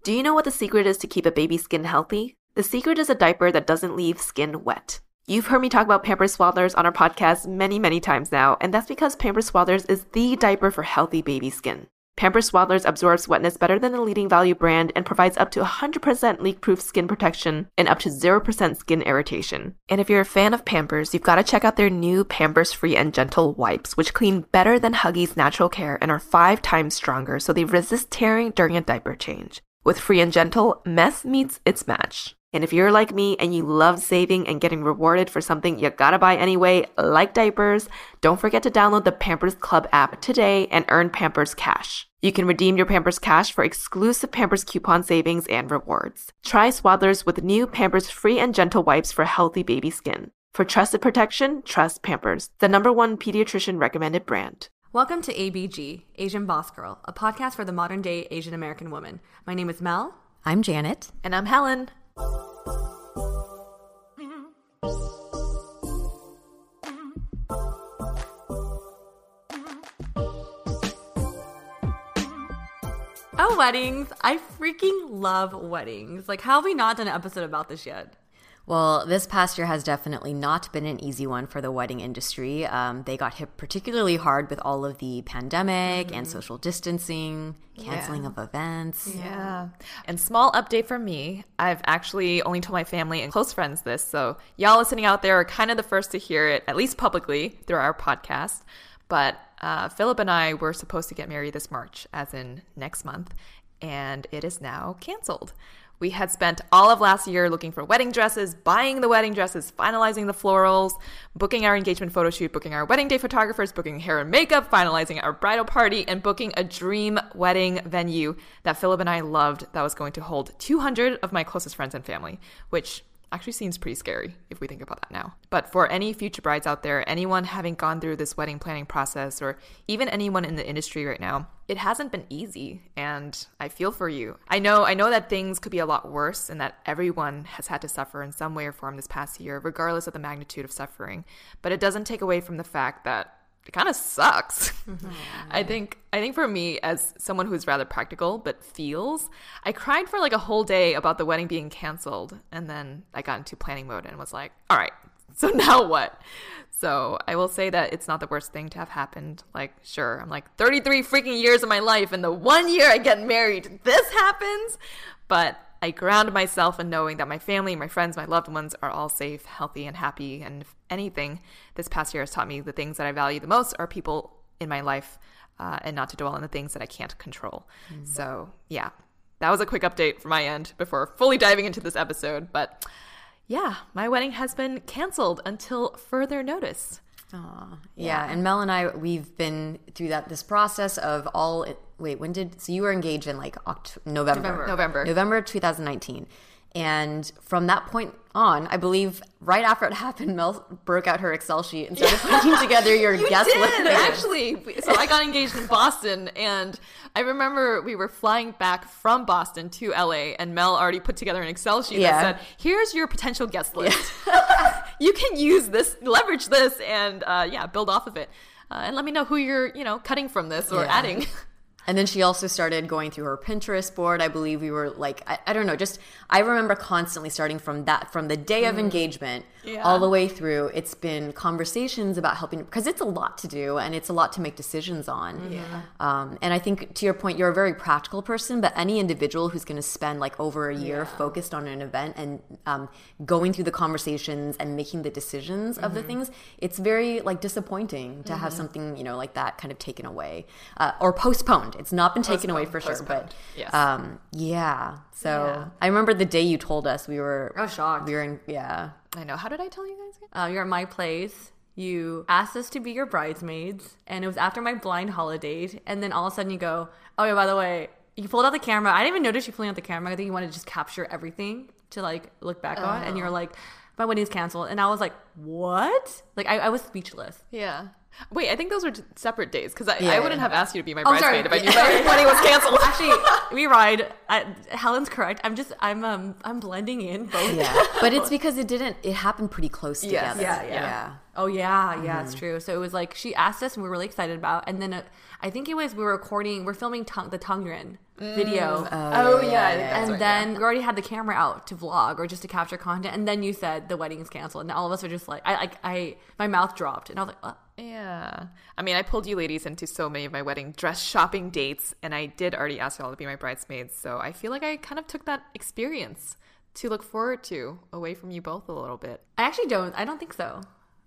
Do you know what the secret is to keep a baby's skin healthy? The secret is a diaper that doesn't leave skin wet. You've heard me talk about Pampers Swaddlers on our podcast many times now, and that's because Pampers Swaddlers is the diaper for healthy baby skin. Pampers Swaddlers absorbs wetness better than the leading value brand and provides up to 100% leak-proof skin protection and up to 0% skin irritation. And if you're a fan of Pampers, you've got to check out their new Pampers Free and Gentle wipes, which clean better than Huggies Natural Care and are 5 times stronger, so they resist tearing during a diaper change. With Free and Gentle, mess meets its match. And if you're like me and you love saving and getting rewarded for something you gotta buy anyway, like diapers, don't forget to download the Pampers Club app today and earn Pampers Cash. You can redeem your Pampers Cash for exclusive Pampers coupon savings and rewards. Try Swaddlers with new Pampers Free and Gentle wipes for healthy baby skin. For trusted protection, trust Pampers, the #1 pediatrician recommended brand. Welcome to ABG, Asian Boss Girl, a podcast for the modern-day Asian American woman. My name is Mel. I'm Janet. And I'm Helen. Oh, weddings. I freaking love weddings. Like, how have we not done an episode about this yet? Well, this past year has definitely not been an easy one for the wedding industry. They got hit particularly hard with all of the pandemic and social distancing, canceling of events. Yeah. And small update from me, I've actually only told my family and close friends this, so y'all listening out there are kind of the first to hear it, at least publicly, through our podcast. But Philip and I were supposed to get married this March, as in next month, and it is now canceled. We had spent all of last year looking for wedding dresses, buying the wedding dresses, finalizing the florals, booking our engagement photo shoot, booking our wedding day photographers, booking hair and makeup, finalizing our bridal party, and booking a dream wedding venue that Philip and I loved that was going to hold 200 of my closest friends and family, which actually seems pretty scary if we think about that now. But for any future brides out there, anyone having gone through this wedding planning process, or even anyone in the industry right now, it hasn't been easy, and I feel for you. I know that things could be a lot worse and that everyone has had to suffer in some way or form this past year, regardless of the magnitude of suffering. But it doesn't take away from the fact that it kind of sucks. I think for me, as someone who's rather practical but feels, I cried for like a whole day about the wedding being canceled, and then I got into planning mode and was like, all right, so now what? So I will say that it's not the worst thing to have happened. Like, sure, I'm like 33 freaking years of my life, and the 1 year I get married, this happens. But I ground myself in knowing that my family, my friends, my loved ones are all safe, healthy, and happy. And if anything, this past year has taught me the things that I value the most are people in my life, and not to dwell on the things that I can't control. So yeah, that was a quick update from my end before fully diving into this episode. But yeah, my wedding has been canceled until further notice. Yeah, and Mel and I, we've been through this process of so you were engaged in like November 2019. And from that point on, I believe right after it happened, Mel broke out her Excel sheet and started putting together your guest list. Actually. So I got engaged in Boston, and I remember we were flying back from Boston to LA, and Mel already put together an Excel sheet that said, here's your potential guest list. You can use this, leverage this, and build off of it. And let me know who you're, cutting from this or adding. And then she also started going through her Pinterest board. I believe we were like, I don't know, I remember constantly starting from the day of engagement all the way through. It's been conversations about helping, because it's a lot to do and it's a lot to make decisions on. And I think, to your point, you're a very practical person, but any individual who's going to spend like over a year focused on an event and going through the conversations and making the decisions of the things, it's very like disappointing to have something, like that kind of taken away or postponed. It's not been taken away for sure, but So I remember the day you told us, we were shocked. We were in, I know. How did I tell you guys again? You're at my place. You asked us to be your bridesmaids, and it was after my blind holiday. And then all of a sudden you go, oh yeah, by the way, you pulled out the camera. I didn't even notice you pulling out the camera. I think you wanted to just capture everything to like look back on. And you're like, my wedding's canceled. And I was like, what? Like I was speechless. Yeah. Wait, I think those were separate days, because I wouldn't have asked you to be my bridesmaid if I knew my wedding was canceled. Actually, we ride. Helen's correct. I'm blending in both. Yeah, but it's because it happened pretty close together. Yeah. Oh yeah, it's true. So it was like she asked us, and we were really excited about. And then I think it was we're filming the Tongren video. Oh yeah. And then we already had the camera out to vlog or just to capture content. And then you said the wedding is canceled, and all of us were just like, my mouth dropped, and I was like, what? Yeah. I mean, I pulled you ladies into so many of my wedding dress shopping dates, and I did already ask y'all to be my bridesmaids. So I feel like I kind of took that experience to look forward to away from you both a little bit. I don't think so.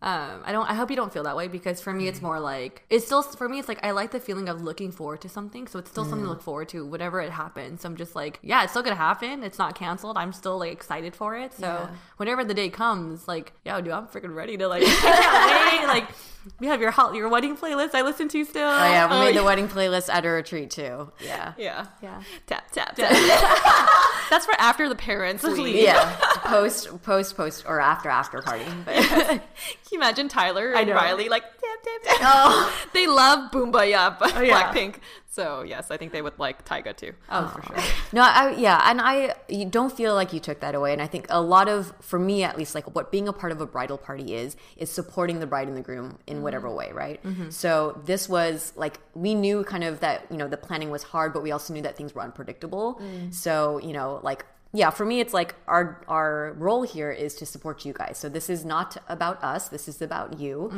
I hope you don't feel that way, because for me it's more like it's like I like the feeling of looking forward to something, so it's still something to look forward to whatever it happens. So I'm just like, yeah, it's still gonna happen, it's not canceled, I'm still like excited for it. So whenever the day comes, like, yeah, dude, I'm freaking ready to like I can't wait. Like, we have your wedding playlist I listen to still. Oh yeah, we made the wedding playlist at a retreat too. Yeah. Tap tap tap. That's for after the parents leave. Yeah, post or after party. Can you imagine Tyler and Riley like tap tap tap? Oh, They love Boombayah, Blackpink. So yes, I think they would like Tyga too. Oh, for sure. No, you don't feel like you took that away. And I think a lot of, for me at least, like what being a part of a bridal party is supporting the bride and the groom in whatever way, right? So this was like, we knew kind of that, the planning was hard, but we also knew that things were unpredictable. So, like, yeah, for me, it's like our role here is to support you guys. So this is not about us. This is about you.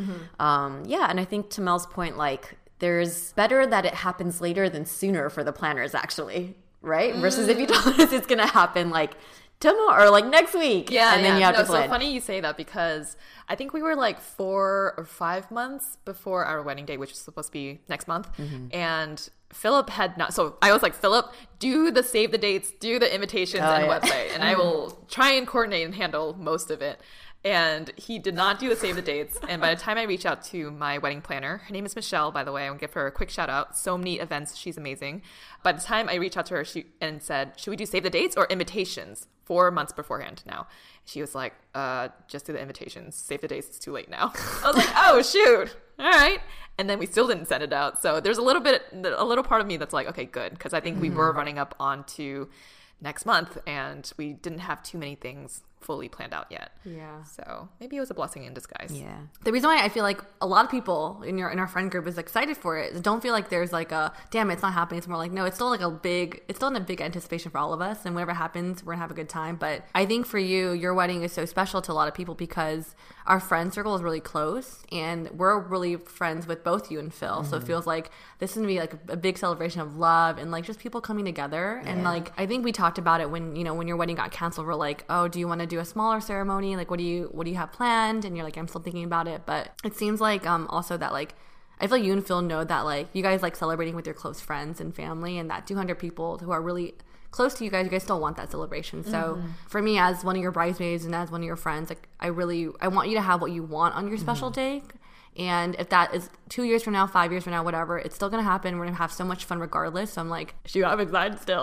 And I think to Mel's point, like, there's better that it happens later than sooner for the planners, actually, right? Versus if you told us it's going to happen like tomorrow or like next week. Yeah, and then you have to plan. So funny you say that, because I think we were like 4 or 5 months before our wedding date, which is supposed to be next month. And Philip had not. So I was like, Philip, do the save the dates, do the invitations and website, and I will try and coordinate and handle most of it. And he did not do the save the dates. And by the time I reached out to my wedding planner, her name is Michelle, by the way, I will give her a quick shout out. So many events. She's amazing. By the time I reached out to her and said, should we do save the dates or invitations 4 months beforehand now? She was like, just do the invitations. Save the dates. It's too late now. I was like, oh, shoot. All right. And then we still didn't send it out. So there's a little part of me that's like, okay, good. Because I think we were running up onto next month and we didn't have too many things fully planned out yet. Yeah. So maybe it was a blessing in disguise. Yeah. The reason why I feel like a lot of people in our friend group is excited for it, don't feel like there's like a damn it's not happening. It's more like, no, it's still in a big anticipation for all of us, and whenever it happens, we're gonna have a good time. But I think for you, your wedding is so special to a lot of people because our friend circle is really close, and we're really friends with both you and Phil. So it feels like this is gonna be like a big celebration of love and like just people coming together. And like I think we talked about it when your wedding got canceled. We're like, oh, do you want to do a smaller ceremony? Like, what do you have planned? And you're like, I'm still thinking about it. But it seems like also that like I feel like you and Phil know that like you guys like celebrating with your close friends and family, and that 200 people who are really close to you guys still want that celebration. So for me, as one of your bridesmaids and as one of your friends, like I want you to have what you want on your special day. And if that is 2 years from now, 5 years from now, whatever, it's still going to happen. We're going to have so much fun regardless. So I'm like, shoot, I'm excited still,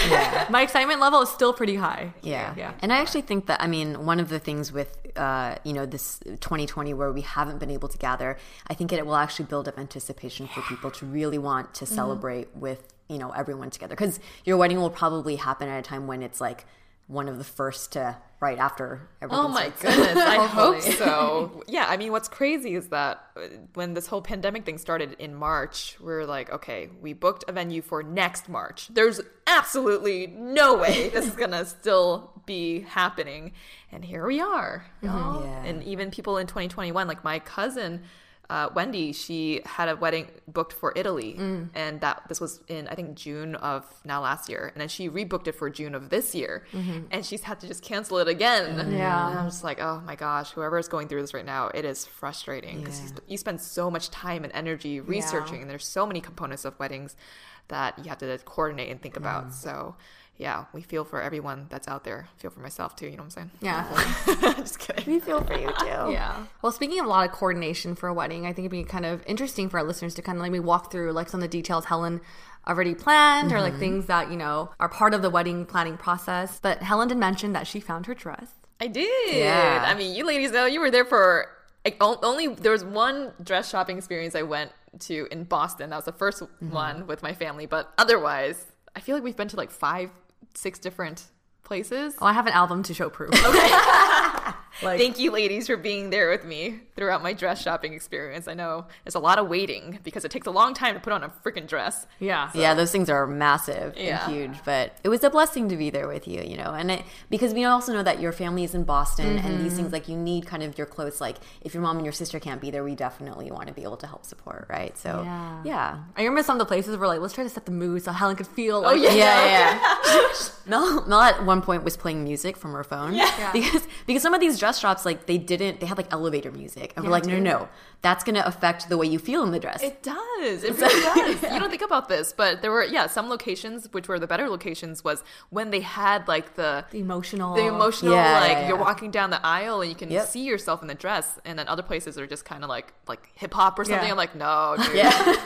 My excitement level is still pretty high. Yeah. And I actually think that, I mean, one of the things with, this 2020 where we haven't been able to gather, I think it will actually build up anticipation for people to really want to celebrate with, everyone together. Because your wedding will probably happen at a time when it's like one of the first to right after everything. Oh my goodness, I hope so. Yeah, I mean, what's crazy is that when this whole pandemic thing started in March, we're like, okay, we booked a venue for next March. There's absolutely no way this is gonna still be happening, and here we are. Y'all. Yeah. And even people in 2021, like my cousin Wendy, she had a wedding booked for Italy, and this was in I think June of last year, and then she rebooked it for June of this year, and she's had to just cancel it again. Yeah, and I'm just like, oh my gosh, whoever is going through this right now, it is frustrating because you spend so much time and energy researching, and there's so many components of weddings that you have to coordinate and think about. So yeah, we feel for everyone that's out there. I feel for myself too, you know what I'm saying? Yeah. Just kidding. We feel for you too. Yeah. Well, speaking of a lot of coordination for a wedding, I think it'd be kind of interesting for our listeners to kind of maybe walk through like some of the details Helen already planned or like things that, are part of the wedding planning process. But Helen did mention that she found her dress. I did. Yeah. I mean, you ladies know you were there for there was one dress shopping experience I went to in Boston. That was the first one with my family. But otherwise, I feel like we've been to like 5-6 different places. Oh, I have an album to show proof. Okay. Like, Thank you, ladies, for being there with me throughout my dress shopping experience. I know there's a lot of waiting because it takes a long time to put on a freaking dress. yeah. Yeah, those things are massive Yeah. and huge, but it was a blessing to be there with you, you know, and because we also know that your family is in Boston and these things, like, you need kind of your close, like, if your mom and your sister can't be there, we definitely want to be able to help support, right? So, yeah. I remember some of the places where like, let's try to set the mood so Helen could feel like, Yeah. Mel at one point was playing music from her phone. Yeah. Because some of these dress shops, like, they had like elevator music. And we're like, no, that's going to affect the way you feel in the dress. It does. It really does. You don't think about this, but there were, some locations, which were the better locations, was when they had like the emotional. You're walking down the aisle and you can Yep. see yourself in the dress, and then other places are just kind of like hip hop or something. Yeah. I'm like, no, dude.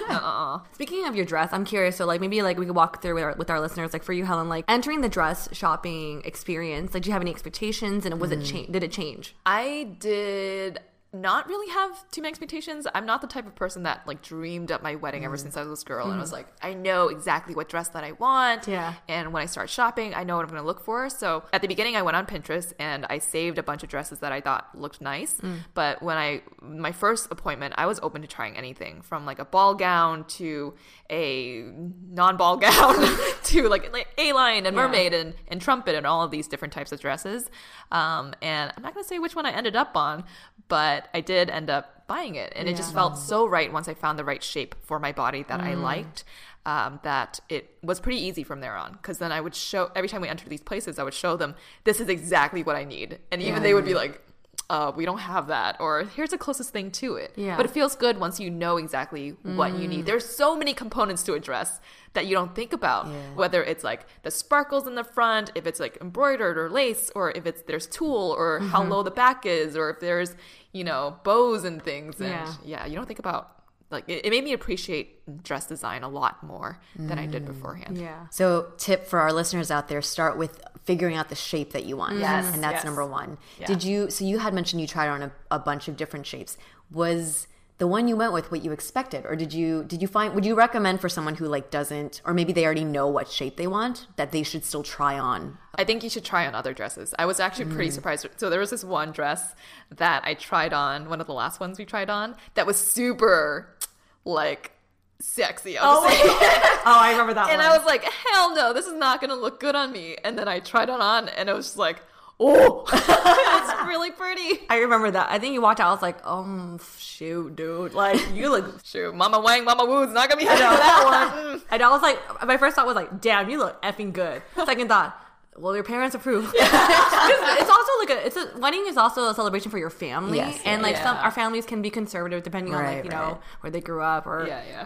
Speaking of your dress, I'm curious. So, like, maybe like we could walk through with our listeners. Like, for you, Helen, like entering the dress shopping experience. Like, do you have any expectations? And was it did it change? I did not really have too many expectations. I'm not the type of person that like dreamed up my wedding ever since I was a girl, and I was like, I know exactly what dress that I want. Yeah. And when I start shopping, I know what I'm going to look for. So at the beginning, I went on Pinterest and I saved a bunch of dresses that I thought looked nice. But when my first appointment, I was open to trying anything from like a ball gown to a non-ball gown to like A-line and mermaid and trumpet and all of these different types of dresses. And I'm not going to say which one I ended up on, but I did end up buying it. And it just felt so right once I found the right shape for my body that I liked, that it was pretty easy from there on. Because then I would show, every time we entered these places, I would show them, this is exactly what I need. And even they would be like, we don't have that, or here's the closest thing to it. Yeah. But it feels good once you know exactly what you need. There's so many components to a dress that you don't think about, whether it's like the sparkles in the front, if it's like embroidered or lace, or if there's tulle, or how low the back is, or if there's, bows and things. And you don't think about, like, it made me appreciate dress design a lot more than I did beforehand. Yeah. So, tip for our listeners out there, start with figuring out the shape that you want. Yes, And that's yes. number one. Yeah. So you had mentioned you tried on a bunch of different shapes. Was the one you went with what you expected? Or would you recommend for someone who like doesn't, or maybe they already know what shape they want, that they should still try on? I think you should try on other dresses. I was actually pretty surprised. So there was this one dress that I tried on, one of the last ones we tried on, that was super like sexy. I remember that And one. I was like, hell no, this is not going to look good on me. And then I tried it on and it was just like, oh, it's really pretty. I remember that. I think you walked out. I was like, shoot, dude. Like, you look. Shoot, Mama Wang, Mama Woo's not going to be happy with that one. And I was like, my first thought was like, damn, you look effing good. Second thought, well, your parents approve. It's also like wedding is also a celebration for your family. Yes, and like yeah. our families can be conservative depending on like, Right. where they grew up or, Yeah.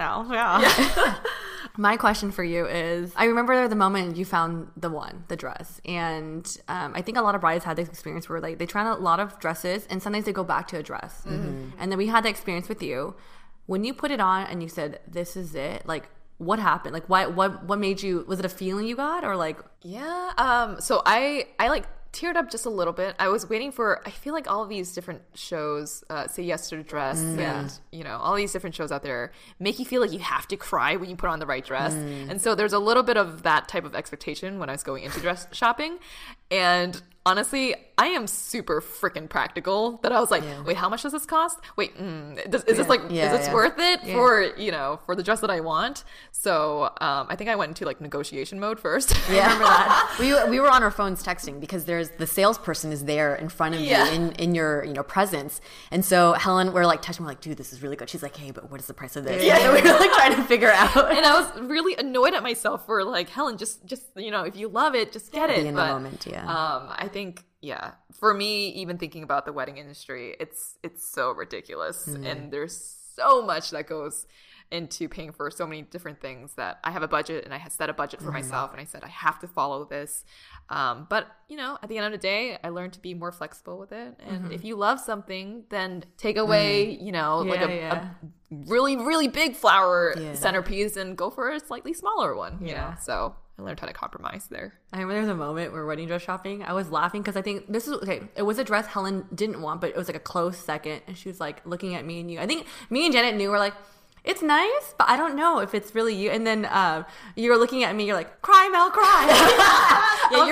My question for you is, I remember the moment you found the dress. And I think a lot of brides had this experience where like they try on a lot of dresses and sometimes they go back to a dress. And then we had the experience with you. When you put it on and you said, this is it, like, what happened? Like, what made you, was it a feeling you got or like? Yeah. So I like teared up just a little bit. I was waiting for, I feel like all of these different shows, Say Yes to the Dress and, all these different shows out there make you feel like you have to cry when you put on the right dress. And so there's a little bit of that type of expectation when I was going into dress shopping. And honestly, I am super freaking practical that I was like, wait, how much does this cost? Wait, is this worth it for the dress that I want? So I think I went into like negotiation mode first. Yeah, I remember that. We were on our phones texting because there's the salesperson is there in front of you in your presence, and so Helen, we're like texting, we're like, dude, this is really good. She's like, hey, but what is the price of this? Yeah, so we were like trying to figure out. And I was really annoyed at myself for like, Helen, just if you love it, just get it. Be in the moment, I think, for me, even thinking about the wedding industry, it's so ridiculous. And there's so much that goes into paying for so many different things that I have a budget and I had set a budget for myself and I said, I have to follow this. But, at the end of the day, I learned to be more flexible with it. And if you love something, then take away, a really, really big flower centerpiece and go for a slightly smaller one, you know? So I learned how to compromise there. I remember there was a moment where wedding dress shopping, I was laughing because I think this is, okay, it was a dress Helen didn't want, but it was like a close second. And she was like looking at me and you. I think me and Janet knew, we're like, it's nice, but I don't know if it's really you. And then you were looking at me, you're like, cry, Mel, cry. you're engaged.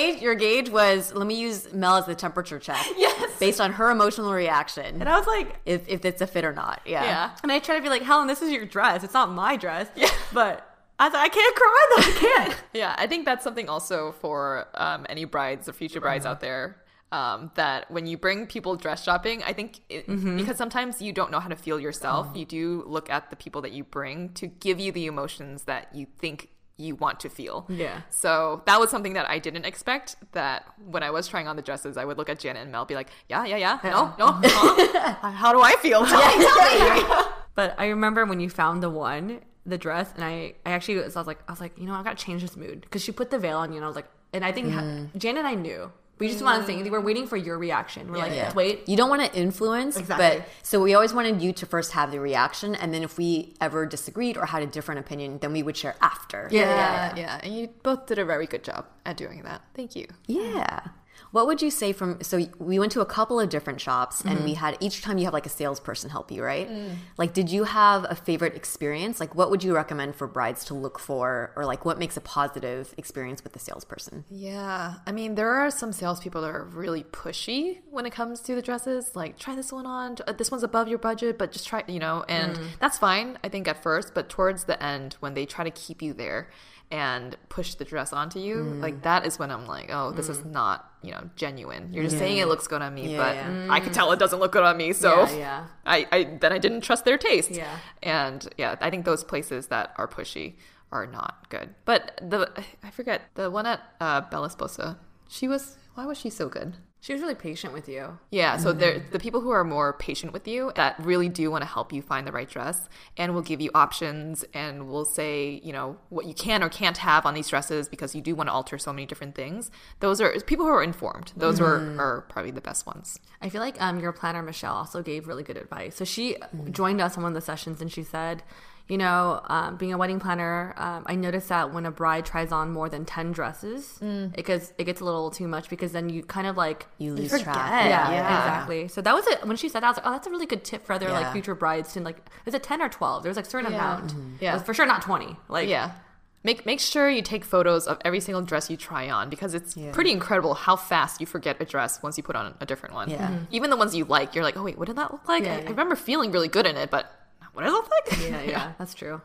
gauge was, let me use Mel as the temperature check. Yes. Based on her emotional reaction. And I was like, if it's a fit or not. Yeah. yeah. And I try to be like, Helen, this is your dress. It's not my dress. Yeah. But I was like, I can't cry though. I can't. Yeah, I think that's something also for any brides or future brides out there. That when you bring people dress shopping, I think because sometimes you don't know how to feel yourself, you do look at the people that you bring to give you the emotions that you think you want to feel. Yeah. So that was something that I didn't expect, that when I was trying on the dresses, I would look at Janet and Mel, be like, yeah. No. How do I feel? Tell me. But I remember when you found the dress, and I was like, you know, I got to change this mood, because she put the veil on you, and I was like, and I think Janet and I knew. We just want to say, we're waiting for your reaction. We're let's wait. You don't want to influence, but so we always wanted you to first have the reaction, and then if we ever disagreed or had a different opinion, then we would share after. Yeah. And you both did a very good job at doing that. Thank you. Yeah. What would you say so we went to a couple of different shops, and we had, each time you have like a salesperson help you, right? Like, did you have a favorite experience? Like, what would you recommend for brides to look for, or like what makes a positive experience with the salesperson? Yeah. I mean, there are some salespeople that are really pushy when it comes to the dresses. Like, try this one on. This one's above your budget, but just try, and that's fine, I think, at first. But towards the end, when they try to keep you there and push the dress onto you, like, that is when I'm like, oh, this is not, genuine. You're just saying it looks good on me, but I can tell it doesn't look good on me. So I didn't trust their taste. Yeah. And I think those places that are pushy are not good. But I forget, the one at Bella Sposa, why was she so good? She was really patient with you. Yeah, so the people who are more patient with you, that really do want to help you find the right dress, and will give you options, and will say, what you can or can't have on these dresses, because you do want to alter so many different things. Those are people who are informed. Those are probably the best ones. I feel like your planner, Michelle, also gave really good advice. So she joined us on one of the sessions, and she said, being a wedding planner, I noticed that when a bride tries on more than 10 dresses, it gets a little too much, because then you kind of like you lose forget. track. Yeah, exactly. So that was it. When she said that, I was like, oh, that's a really good tip for other like future brides to, like, is it 10 or 12? There was like a certain amount. Yeah, it was for sure not 20. Like, yeah. Make sure you take photos of every single dress you try on, because it's pretty incredible how fast you forget a dress once you put on a different one. Yeah. Even the ones you like, you're like, oh wait, what did that look like? I remember feeling really good in it, but what does it look like? Yeah, that's true.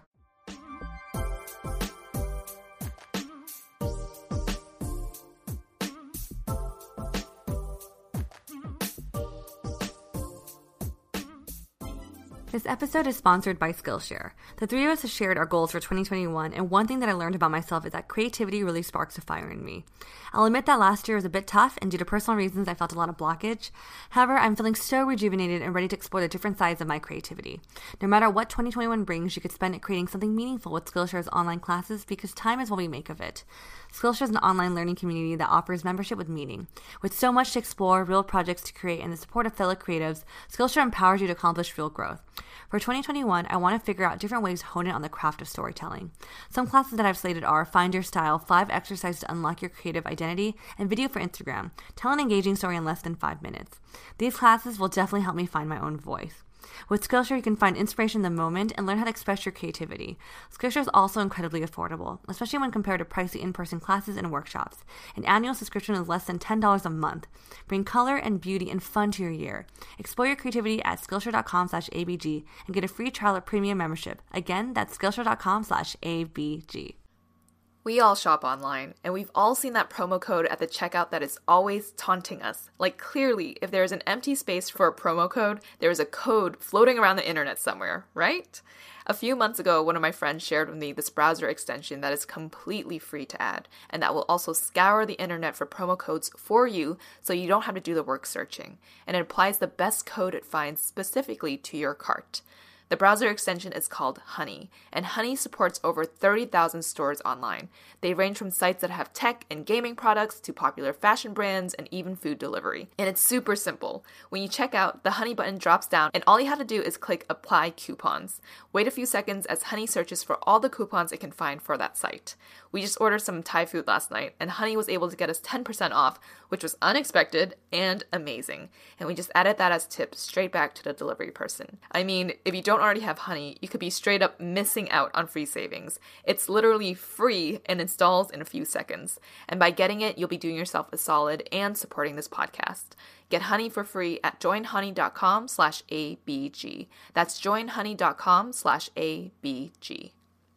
This episode is sponsored by Skillshare. The three of us have shared our goals for 2021, and one thing that I learned about myself is that creativity really sparks a fire in me. I'll admit that last year was a bit tough, and due to personal reasons, I felt a lot of blockage. However, I'm feeling so rejuvenated and ready to explore the different sides of my creativity. No matter what 2021 brings, you could spend it creating something meaningful with Skillshare's online classes, because time is what we make of it. Skillshare is an online learning community that offers membership with meaning. With so much to explore, real projects to create, and the support of fellow creatives, Skillshare empowers you to accomplish real growth. For 2021, I want to figure out different ways to hone in on the craft of storytelling. Some classes that I've slated are Find Your Style, 5 exercises to unlock your creative identity, and Video for Instagram, tell an engaging story in less than 5 minutes. These classes will definitely help me find my own voice. With Skillshare, you can find inspiration in the moment and learn how to express your creativity. Skillshare is also incredibly affordable, especially when compared to pricey in-person classes and workshops. An annual subscription is less than $10 a month. Bring color and beauty and fun to your year. Explore your creativity at Skillshare.com/ABG and get a free trial of premium membership. Again, that's Skillshare.com/ABG. We all shop online, and we've all seen that promo code at the checkout that is always taunting us. Like, clearly, if there is an empty space for a promo code, there is a code floating around the internet somewhere, right? A few months ago, one of my friends shared with me this browser extension that is completely free to add, and that will also scour the internet for promo codes for you, so you don't have to do the work searching. And it applies the best code it finds specifically to your cart. The browser extension is called Honey, and Honey supports over 30,000 stores online. They range from sites that have tech and gaming products to popular fashion brands and even food delivery. And it's super simple. When you check out, the Honey button drops down, and all you have to do is click Apply Coupons. Wait a few seconds as Honey searches for all the coupons it can find for that site. We just ordered some Thai food last night, and Honey was able to get us 10% off, which was unexpected and amazing. And we just added that as tips straight back to the delivery person. I mean, if you don't don't already have Honey, you could be straight up missing out on free savings. It's literally free and installs in a few seconds. And by getting it, you'll be doing yourself a solid and supporting this podcast. Get Honey for free at joinhoney.com/ABG. That's joinhoney.com/ABG.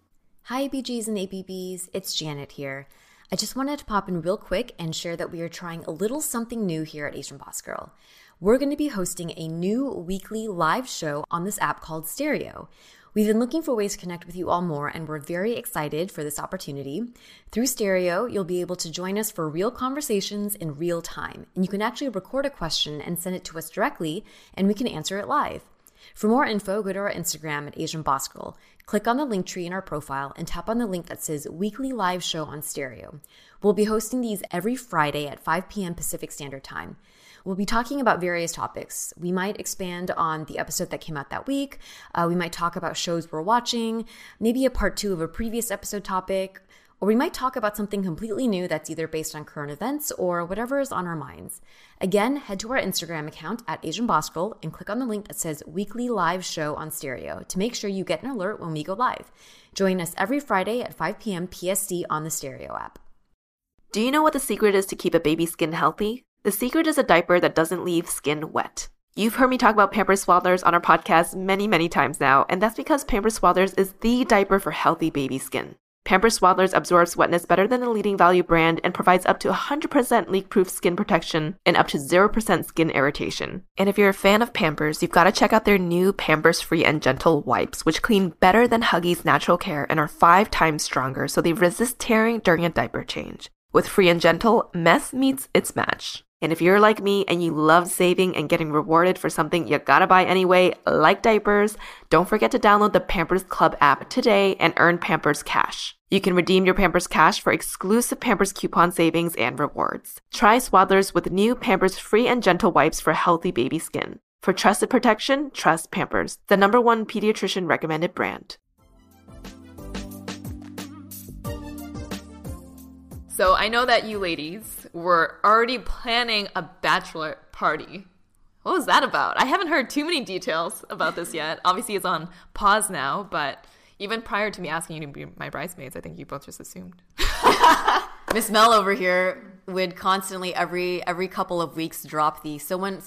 Hi, ABGs and ABBs. It's Janet here. I just wanted to pop in real quick and share that we are trying a little something new here at Asian Boss Girl. We're going to be hosting a new weekly live show on this app called Stereo. We've been looking for ways to connect with you all more, and we're very excited for this opportunity. Through Stereo, you'll be able to join us for real conversations in real time, and you can actually record a question and send it to us directly, and we can answer it live. For more info, go to our Instagram at Asian Boss Girl. Click on the link tree in our profile and tap on the link that says Weekly Live Show on Stereo. We'll be hosting these every Friday at 5 p.m. Pacific Standard Time. We'll be talking about various topics. We might expand on the episode that came out that week. We might talk about shows we're watching, maybe a part 2 of a previous episode topic, or we might talk about something completely new that's either based on current events or whatever is on our minds. Again, head to our Instagram account at Asian Boss Girl and click on the link that says Weekly Live Show on Stereo to make sure you get an alert when we go live. Join us every Friday at 5 p.m. PST on the Stereo app. Do you know what the secret is to keep a baby's skin healthy? The secret is a diaper that doesn't leave skin wet. You've heard me talk about Pampers Swaddlers on our podcast many, many times now, and that's because Pampers Swaddlers is the diaper for healthy baby skin. Pampers Swaddlers absorbs wetness better than the leading value brand and provides up to 100% leak-proof skin protection and up to 0% skin irritation. And if you're a fan of Pampers, you've got to check out their new Pampers Free and Gentle wipes, which clean better than Huggies Natural Care and are 5 times stronger, so they resist tearing during a diaper change. With Free and Gentle, mess meets its match. And if you're like me and you love saving and getting rewarded for something you gotta buy anyway, like diapers, don't forget to download the Pampers Club app today and earn Pampers Cash. You can redeem your Pampers Cash for exclusive Pampers coupon savings and rewards. Try Swaddlers with new Pampers Free and Gentle wipes for healthy baby skin. For trusted protection, trust Pampers, the #1 pediatrician recommended brand. So I know that you ladies were already planning a bachelor party. What was that about? I haven't heard too many details about this yet. Obviously, it's on pause now, but even prior to me asking you to be my bridesmaids, I think you both just assumed. Miss Mel over here would constantly every couple of weeks drop the when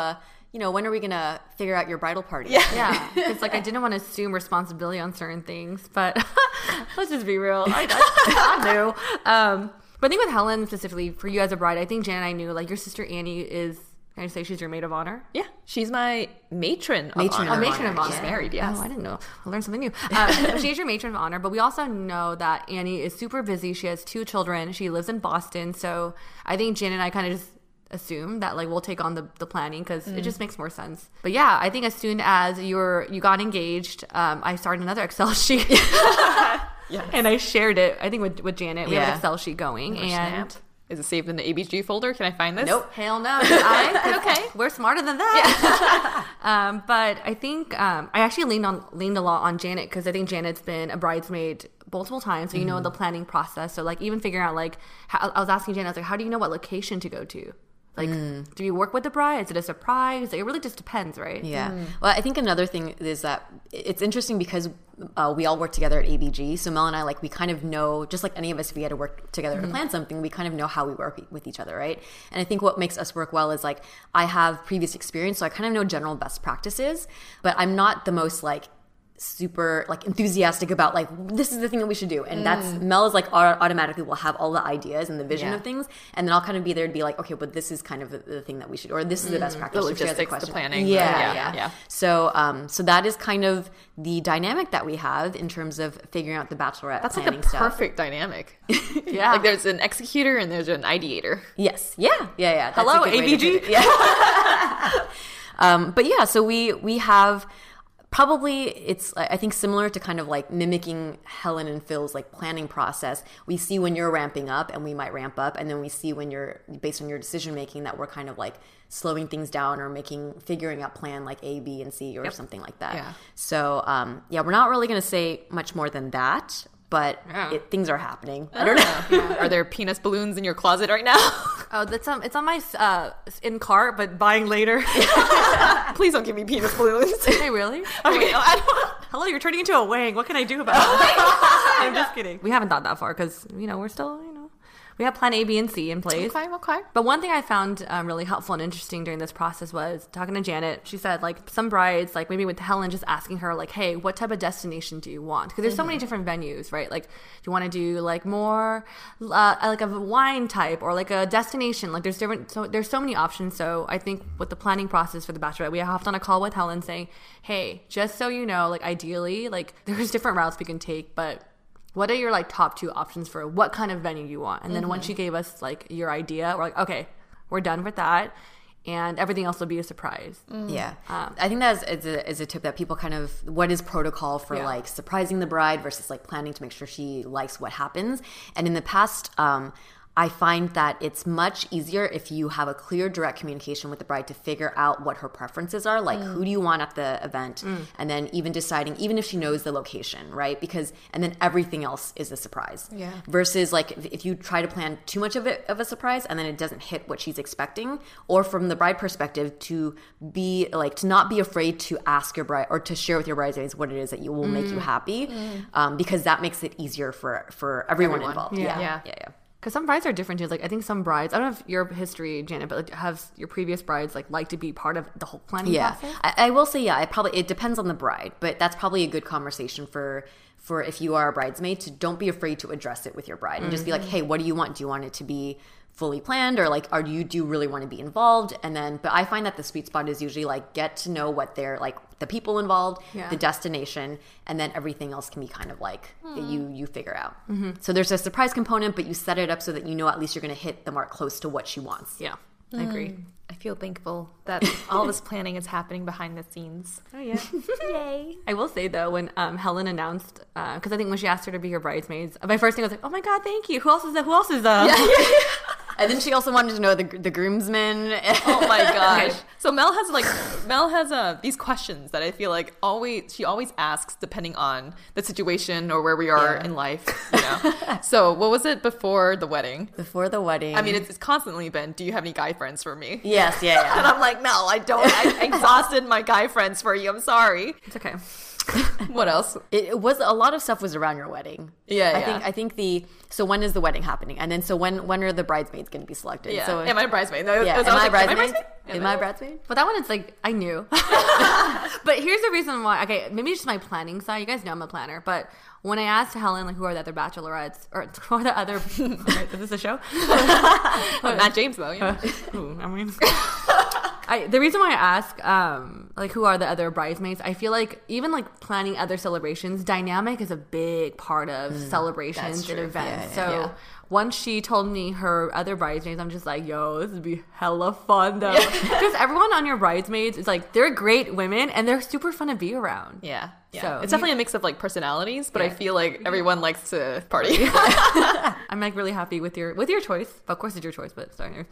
are we gonna figure out your bridal party? Yeah, it's like I didn't want to assume responsibility on certain things, but let's just be real. I knew. But I think with Helen specifically, for you as a bride, I think Jan and I knew, like, your sister Annie is, can I say she's your maid of honor? Yeah, she's my matron of honor. Matron of honor. She's married, yes. Oh, I didn't know. I learned something new. She's your matron of honor, but we also know that Annie is super busy. She has 2 children. She lives in Boston. So I think Jan and I kind of just assume that, like, we'll take on the planning because it just makes more sense. But yeah, I think as soon as you got engaged, I started another Excel sheet. Yes. And I shared it, I think, with Janet. We have an Excel sheet going. And is it saved in the ABG folder? Can I find this? Nope. Hell no. Okay. We're smarter than that. Yeah. But I think I actually leaned a lot on Janet because I think Janet's been a bridesmaid multiple times. So you know the planning process. So, like, even figuring out, like, I was asking Janet, I was like, how do you know what location to go to? Like, do you work with the bride? Is it a surprise? Like, it really just depends, right? Yeah. Well, I think another thing is that it's interesting because we all work together at ABG. So Mel and I, like, we kind of know, just like any of us, if we had to work together to plan something, we kind of know how we work with each other, right? And I think what makes us work well is, like, I have previous experience, so I kind of know general best practices, but I'm not the most, like, super, like, enthusiastic about, like, this is the thing that we should do, and that's Mel is, like, automatically will have all the ideas and the vision of things, and then I'll kind of be there to be like, okay, but this is kind of the thing that we should, or this is the best practice. The logistics, the planning. Yeah. So that is kind of the dynamic that we have in terms of figuring out the bachelorette. That's planning like a perfect dynamic. Yeah, like there's an executor and there's an ideator. Yes. Yeah. That's Hello, ABG. Yeah. But yeah, so we have. Probably it's, I think, similar to kind of like mimicking Helen and Phil's, like, planning process. We see when you're ramping up and we might ramp up, and then we see when you're, based on your decision making, that we're kind of like slowing things down or figuring out plan like A, B, and C or something like that. Yeah. So we're not really going to say much more than that, but things are happening. I don't know. Are there penis balloons in your closet right now? Oh, it's on my in cart, but buying later. Please don't give me penis balloons. Hey, really? Okay, Hello, you're turning into a wang. What can I do about it? I'm just kidding. We haven't thought that far because, we're still, we have plan A, B, and C in place. Okay. But one thing I found really helpful and interesting during this process was talking to Janet. She said, like, some brides, like maybe with Helen, just asking her, like, hey, what type of destination do you want? Because there's so many different venues, right? Like, do you want to do, like, more, like a wine type or, like, a destination? Like, there's so many options. So I think with the planning process for the Bachelorette, we hopped on a call with Helen saying, hey, just so you know, like, ideally, like, there's different routes we can take, but what are your like top 2 options for what kind of venue you want? And then once you gave us like your idea, we're like, okay, we're done with that. And everything else will be a surprise. Yeah. I think that is a tip that people kind of, what is protocol for like surprising the bride versus like planning to make sure she likes what happens. And in the past, I find that it's much easier if you have a clear, direct communication with the bride to figure out what her preferences are. Like, who do you want at the event? And then even deciding, even if she knows the location, right? And then everything else is a surprise. Yeah. Versus, like, if you try to plan too much of a surprise and then it doesn't hit what she's expecting, or from the bride perspective, to not be afraid to ask your bride or to share with your bridesmaids what it is that you will make you happy, because that makes it easier for everyone involved. Yeah. Because some brides are different too. Like, I think some brides, I don't know if your history, Janet, but like, have your previous brides like to be part of the whole planning process? I will say, it depends on the bride, but that's probably a good conversation for if you are a bridesmaid, to don't be afraid to address it with your bride and just be like, hey, what do you want? Do you want it to be fully planned, or like, do you really want to be involved? And then, but I find that the sweet spot is usually like, get to know what they're like, the people involved, the destination, and then everything else can be kind of like you figure out. So there's a surprise component, but you set it up so that at least you're going to hit the mark close to what she wants. Yeah, I agree. I feel thankful that all this planning is happening behind the scenes. Oh, yeah. Yay. I will say, though, when Helen announced, because I think when she asked her to be her bridesmaids, my first thing was like, oh my God, thank you. Who else is And then she also wanted to know the groomsmen. Oh my gosh. So Mel has these questions that I feel like she always asks depending on the situation or where we are in life. So what was it before the wedding? Before the wedding. I mean, it's constantly been, do you have any guy friends for me? Yes, yeah. And I'm like, Mel, I don't. I exhausted my guy friends for you. I'm sorry. It's okay. What else? It was a lot of stuff was around your wedding. I think so when is the wedding happening? And then so when are the bridesmaids going to be selected? Yeah. So am I a bridesmaid? Am I a bridesmaid? Am I a bridesmaid? But that one, it's like, I knew. But here's the reason why. Okay, maybe it's just my planning side. You guys know I'm a planner, but when I asked Helen, like, who are the other bachelorettes, or who are the other, is this a show? Matt James, though. Yeah. I mean, the reason why I ask, like, who are the other bridesmaids, I feel like even like planning other celebrations, dynamic is a big part of celebrations and events. Once she told me her other bridesmaids, I'm just like, yo, this would be hella fun though. Because everyone on your bridesmaids is like, they're great women and they're super fun to be around. Yeah. So it's definitely a mix of like personalities, but I feel like everyone likes to party. I'm like really happy with your choice. Of course it's your choice, but sorry.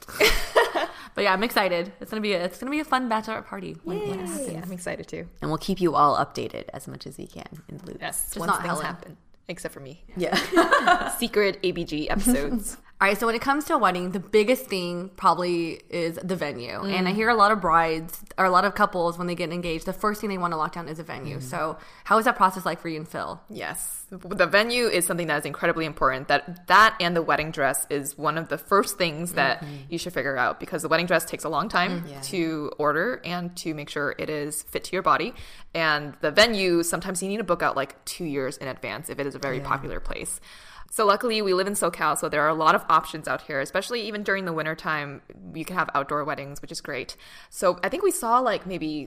But yeah, I'm excited. It's gonna be a fun bachelorette party when it happens. Yeah, I'm excited too. And we'll keep you all updated as much as we can in the loop. Yes, just once not things Helen. happen. Except for me. Yeah. Secret ABG episodes. All right, so when it comes to a wedding, the biggest thing probably is the venue. And I hear a lot of brides or a lot of couples, when they get engaged, the first thing they want to lock down is a venue. So how is that process like for you and Phil? Yes. The venue is something that is incredibly important. That and the wedding dress is one of the first things that you should figure out, because the wedding dress takes a long time to order and to make sure it is fit to your body. And the venue, sometimes you need to book out like 2 years in advance if it is a very popular place. So luckily we live in SoCal, so there are a lot of options out here, especially even during the wintertime. You can have outdoor weddings, which is great. So I think we saw like maybe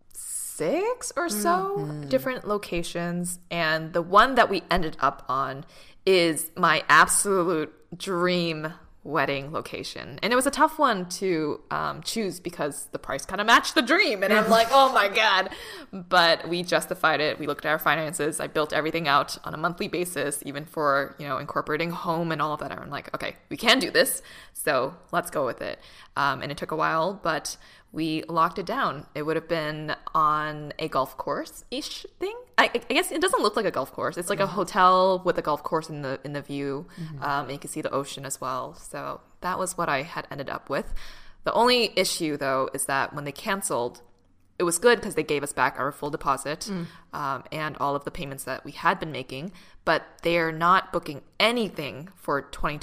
6 or so different locations. And the one that we ended up on is my absolute dream wedding location. And it was a tough one to choose because the price kind of matched the dream. And I'm like, oh my God. But we justified it. We looked at our finances. I built everything out on a monthly basis, even for, incorporating home and all of that. I'm like, okay, we can do this. So let's go with it. And it took a while, but we locked it down. It would have been on a golf course-ish thing. I guess it doesn't look like a golf course. It's like a hotel with a golf course in the view. And you can see the ocean as well. So that was what I had ended up with. The only issue, though, is that when they canceled, it was good because they gave us back our full deposit and all of the payments that we had been making, but they are not booking anything for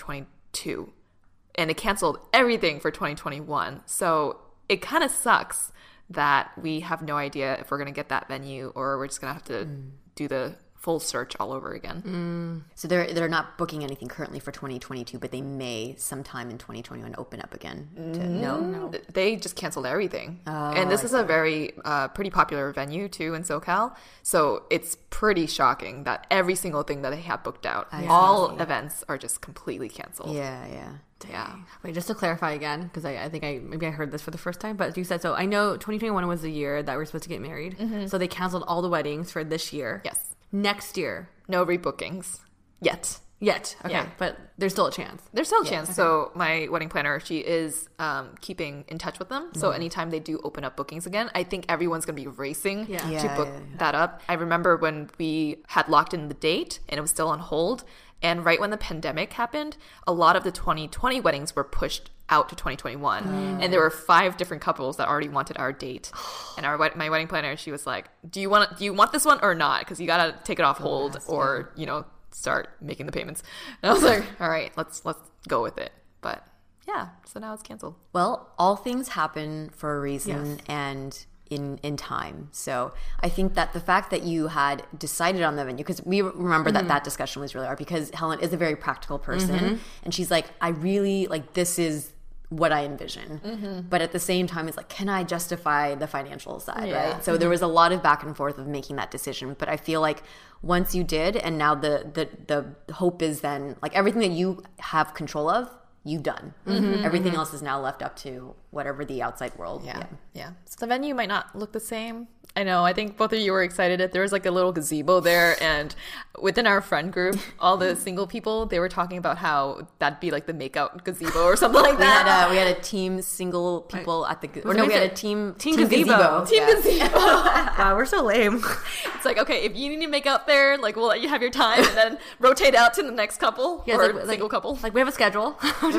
2022. And they canceled everything for 2021. So it kind of sucks that we have no idea if we're going to get that venue or we're just going to have to do the full search all over again. So they're not booking anything currently for 2022, but they may sometime in 2021 open up again. No. They just canceled everything. And this is a very pretty popular venue too in SoCal. So it's pretty shocking that every single thing that they have booked out, all events are just completely canceled. Yeah. Wait, just to clarify again, because I think maybe I heard this for the first time, but you said, so I know 2021 was the year that we're supposed to get married. So they canceled all the weddings for this year. Yes. Next year. No rebookings. Yet. Okay. Yeah. But there's still a chance. There's still a chance. Okay. So my wedding planner, she is keeping in touch with them. So anytime they do open up bookings again, I think everyone's going to be racing to book that up. I remember when we had locked in the date and it was still on hold. And right when the pandemic happened, a lot of the 2020 weddings were pushed out to 2021. And there were 5 different couples that already wanted our date. And my wedding planner, she was like, do you want this one or not? Because you got to take it off hold or, start making the payments. And I was like, all right, let's go with it. But yeah, so now it's canceled. Well, all things happen for a reason and in time. So I think that the fact that you had decided on the venue, because we remember that discussion was really hard, because Helen is a very practical person and she's like, I really this is what I envision. But at the same time, it's like, can I justify the financial side, right? So there was a lot of back and forth of making that decision. But I feel like once you did, and now the hope is then, everything that you have control of, you've done. Everything else is now left up to whatever the outside world. Yeah. So the venue might not look the same. I know. I think both of you were excited. There was a little gazebo there, and within our friend group, all the single people, they were talking about how that'd be the makeout gazebo or something like that. We had a team single people at the we had a team gazebo. Team gazebo. Wow, we're so lame. It's okay, if you need to make out there, we'll let you have your time and then rotate out to the next couple or single couple. We have a schedule.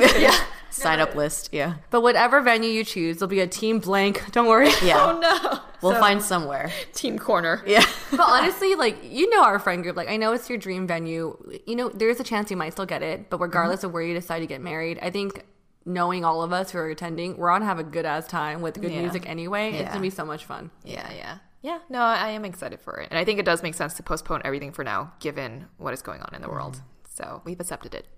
Sign up list. Yeah. But whatever venue you choose, there'll be a team blank. Don't worry. Yeah. Oh no. We'll find somewhere. Team corner. Yeah. But honestly, our friend group. I know it's your dream venue. There's a chance you might still get it. But regardless of where you decide to get married, I think knowing all of us who are attending, we're on to have a good ass time with good music anyway. It's gonna be so much fun. Yeah. No, I am excited for it, and I think it does make sense to postpone everything for now, given what is going on in the world. So we've accepted it.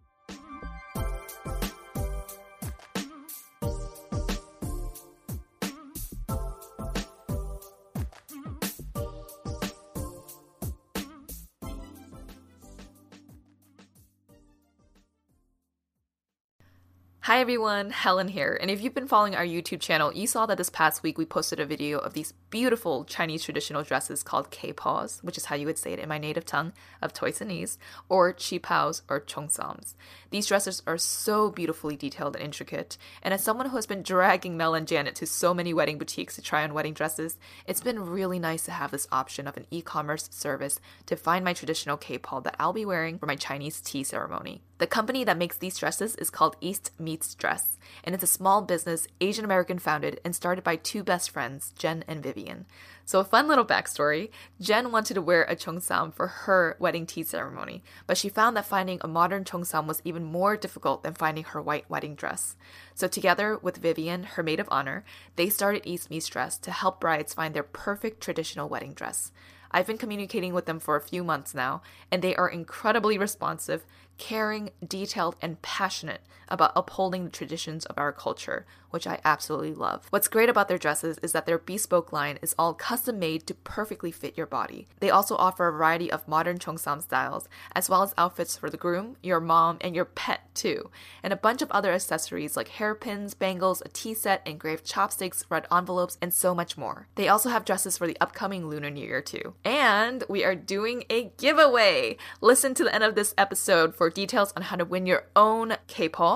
Hi everyone, Helen here, and if you've been following our YouTube channel, you saw that this past week we posted a video of these beautiful Chinese traditional dresses called K-paws, which is how you would say it in my native tongue of Toisanese, or Chi-paos or Cheongsams. These dresses are so beautifully detailed and intricate, and as someone who has been dragging Mel and Janet to so many wedding boutiques to try on wedding dresses, it's been really nice to have this option of an e-commerce service to find my traditional K-paw that I'll be wearing for my Chinese tea ceremony. The company that makes these dresses is called East Meets Dress, and it's a small business, Asian American founded, and started by 2 best friends, Jen and Vivian. So a fun little backstory, Jen wanted to wear a cheongsam for her wedding tea ceremony, but she found that finding a modern cheongsam was even more difficult than finding her white wedding dress. So together with Vivian, her maid of honor, they started East Meets Dress to help brides find their perfect traditional wedding dress. I've been communicating with them for a few months now, and they are incredibly responsive, caring, detailed, and passionate about upholding the traditions of our culture, which I absolutely love. What's great about their dresses is that their bespoke line is all custom made to perfectly fit your body. They also offer a variety of modern cheongsam styles, as well as outfits for the groom, your mom, and your pet too, and a bunch of other accessories like hairpins, bangles, a tea set, engraved chopsticks, red envelopes, and so much more. They also have dresses for the upcoming Lunar New Year too. And we are doing a giveaway! Listen to the end of this episode for details on how to win your own K-paw,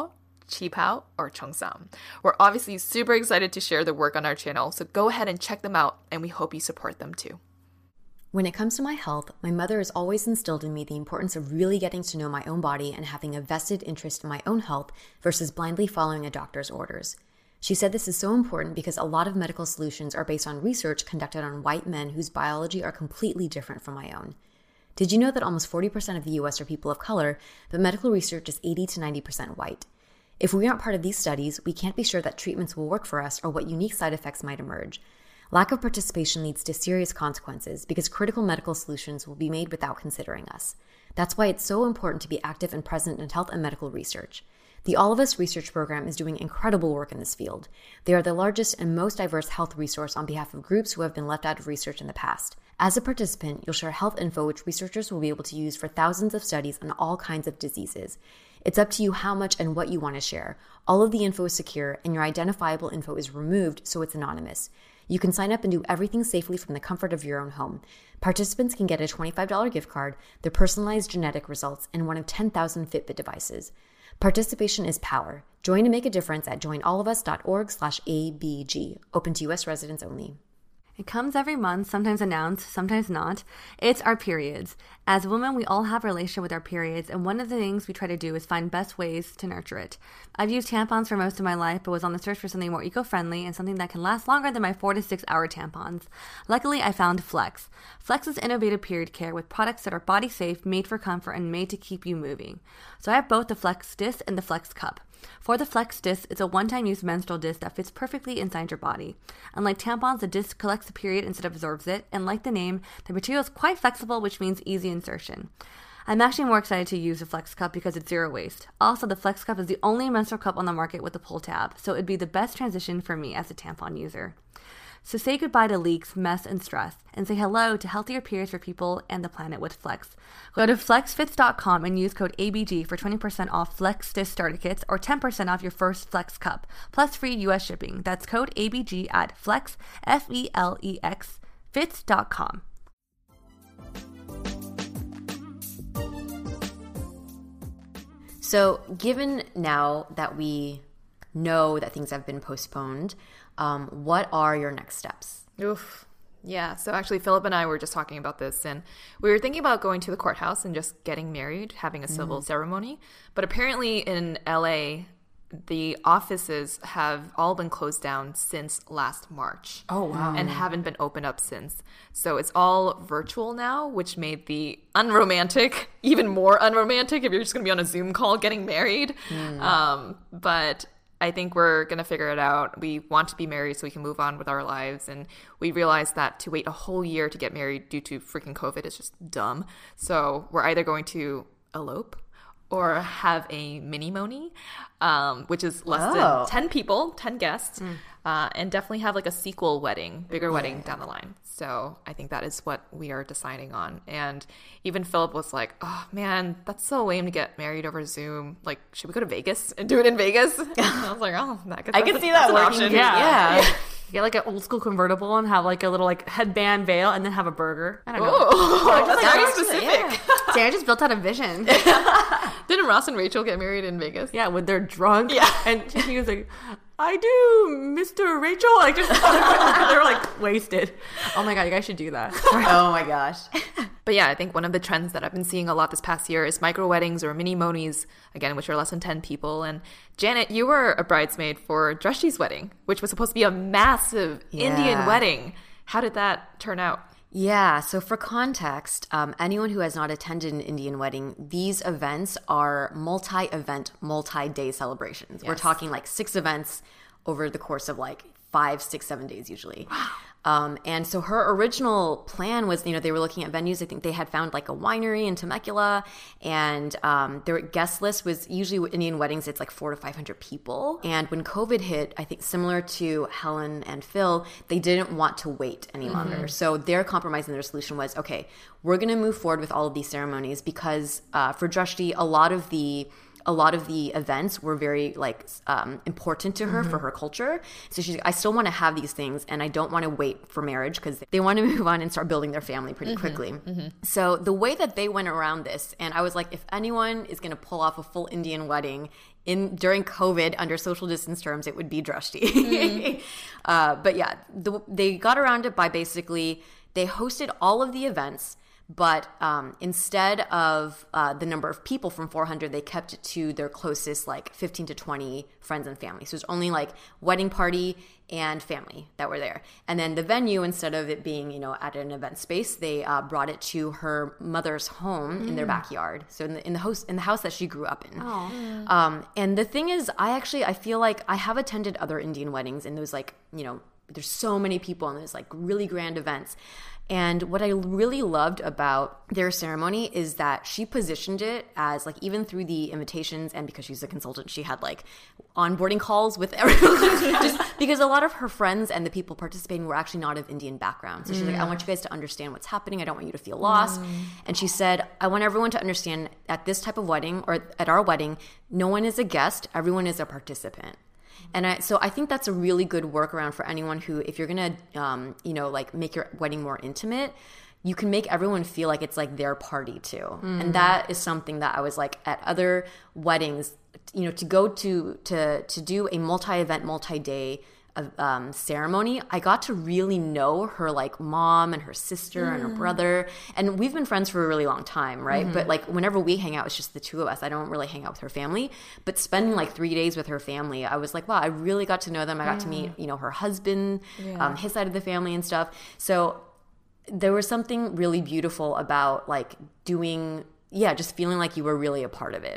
Qipao or Cheongsam. We're obviously super excited to share the work on our channel, so go ahead and check them out, and we hope you support them too. When it comes to my health, my mother has always instilled in me the importance of really getting to know my own body and having a vested interest in my own health versus blindly following a doctor's orders. She said this is so important because a lot of medical solutions are based on research conducted on white men whose biology are completely different from my own. Did you know that almost 40% of the US are people of color, but medical research is 80 to 90% white? If we aren't part of these studies, we can't be sure that treatments will work for us or what unique side effects might emerge. Lack of participation leads to serious consequences because critical medical solutions will be made without considering us. That's why it's so important to be active and present in health and medical research. The All of Us research program is doing incredible work in this field. They are the largest and most diverse health resource on behalf of groups who have been left out of research in the past. As a participant, you'll share health info which researchers will be able to use for thousands of studies on all kinds of diseases. It's up to you how much and what you want to share. All of the info is secure, and your identifiable info is removed, so it's anonymous. You can sign up and do everything safely from the comfort of your own home. Participants can get a $25 gift card, their personalized genetic results, and one of 10,000 Fitbit devices. Participation is power. Join to make a difference at joinallofus.org/ABG. Open to U.S. residents only. It comes every month, sometimes announced, sometimes not. It's our periods. As women, we all have a relationship with our periods, and one of the things we try to do is find best ways to nurture it. I've used tampons for most of my life, but was on the search for something more eco-friendly and something that can last longer than my 4 to 6 hour tampons. Luckily, I found Flex. Flex is innovative period care with products that are body safe, made for comfort, and made to keep you moving. So I have both the Flex Disc and the Flex Cup. For the Flex Disc, it's a one-time use menstrual disc that fits perfectly inside your body. Unlike tampons, the disc collects the period instead of absorbs it, and like the name, the material is quite flexible, which means easy insertion. I'm actually more excited to use the Flex Cup because it's zero waste. Also, the Flex Cup is the only menstrual cup on the market with a pull tab, so it'd be the best transition for me as a tampon user. So say goodbye to leaks, mess, and stress, and say hello to healthier periods for people and the planet with Flex. Go to flexfits.com and use code ABG for 20% off Flex Disc starter kits or 10% off your first Flex Cup, plus free U.S. shipping. That's code ABG at flex, F-E-L-E-X, fits.com. So given now that we know that things have been postponed, what are your next steps? Oof. Yeah, so actually Philip and I were just talking about this, and we were thinking about going to the courthouse and just getting married, having a civil ceremony. But apparently in LA, the offices have all been closed down since last March. Oh, wow. And haven't been opened up since. So it's all virtual now, which made the unromantic even more unromantic if you're just going to be on a Zoom call getting married. But I think we're going to figure it out. We want to be married so we can move on with our lives. And we realized that to wait a whole year to get married due to freaking COVID is just dumb. So we're either going to elope or have a mini-moni, which is less than 10 people, 10 guests, and definitely have like a sequel wedding, bigger wedding down the line. So I think that is what we are deciding on. And even Philip was like, oh man, that's so lame to get married over Zoom. Like, should we go to Vegas and do it in Vegas? And I was like, oh, I could see that working. Yeah. Get like an old school convertible and have like a little like headband veil and then have a burger. I don't know. Oh, that's very specific. Yeah. Sarah just built out a vision. Didn't Ross and Rachel get married in Vegas? Yeah, when they're drunk. Yeah. And he was like, I do, Mr. Rachel. Like, just they were like wasted. Oh my God, you guys should do that. Oh my gosh. But yeah, I think one of the trends that I've been seeing a lot this past year is micro weddings or mini monis, again, which are less than 10 people. And Janet, you were a bridesmaid for Dreshti's wedding, which was supposed to be a massive Indian wedding. How did that turn out? Yeah, so for context, anyone who has not attended an Indian wedding, these events are multi-event, multi-day celebrations. Yes. We're talking like 6 events over the course of like 5, 6, 7 days usually. Wow. And so her original plan was, you know, they were looking at venues. I think they had found like a winery in Temecula, and their guest list was usually with Indian weddings, it's like 400 to 500 people. And when COVID hit, I think similar to Helen and Phil, they didn't want to wait any longer. So their compromise and their solution was, okay, we're going to move forward with all of these ceremonies because for Dreshti, a lot of the events were very like important to her for her culture. So she's like, I still want to have these things and I don't want to wait for marriage because they want to move on and start building their family pretty quickly. So the way that they went around this, and I was like, if anyone is going to pull off a full Indian wedding during COVID, under social distance terms, it would be Drashti. But yeah, they got around it by basically, they hosted all of the events, but instead of the number of people from 400, they kept it to their closest, like 15 to 20 friends and family. So it's only like wedding party and family that were there. And then the venue, instead of it being, at an event space, they brought it to her mother's home in their backyard. So in the house that she grew up in. And the thing is, I feel like I have attended other Indian weddings, and those like, there's so many people and there's like really grand events. And what I really loved about their ceremony is that she positioned it as like, even through the invitations, and because she's a consultant, she had like onboarding calls with everyone, just because a lot of her friends and the people participating were actually not of Indian background. So she's like, I want you guys to understand what's happening. I don't want you to feel lost. And she said, I want everyone to understand at this type of wedding, or at our wedding, no one is a guest, everyone is a participant. And so I think that's a really good workaround for anyone who, if you're going to, like make your wedding more intimate, you can make everyone feel like it's like their party too. And that is something that I was like, at other weddings, to go to do a multi-event, multi-day ceremony, I got to really know her like mom and her sister and her brother, and we've been friends for a really long time, right? But like whenever we hang out, it's just the two of us. I don't really hang out with her family, but spending like 3 days with her family, I was like, wow, I really got to know them. I got to meet her husband, his side of the family and stuff. So there was something really beautiful about like doing, just feeling like you were really a part of it.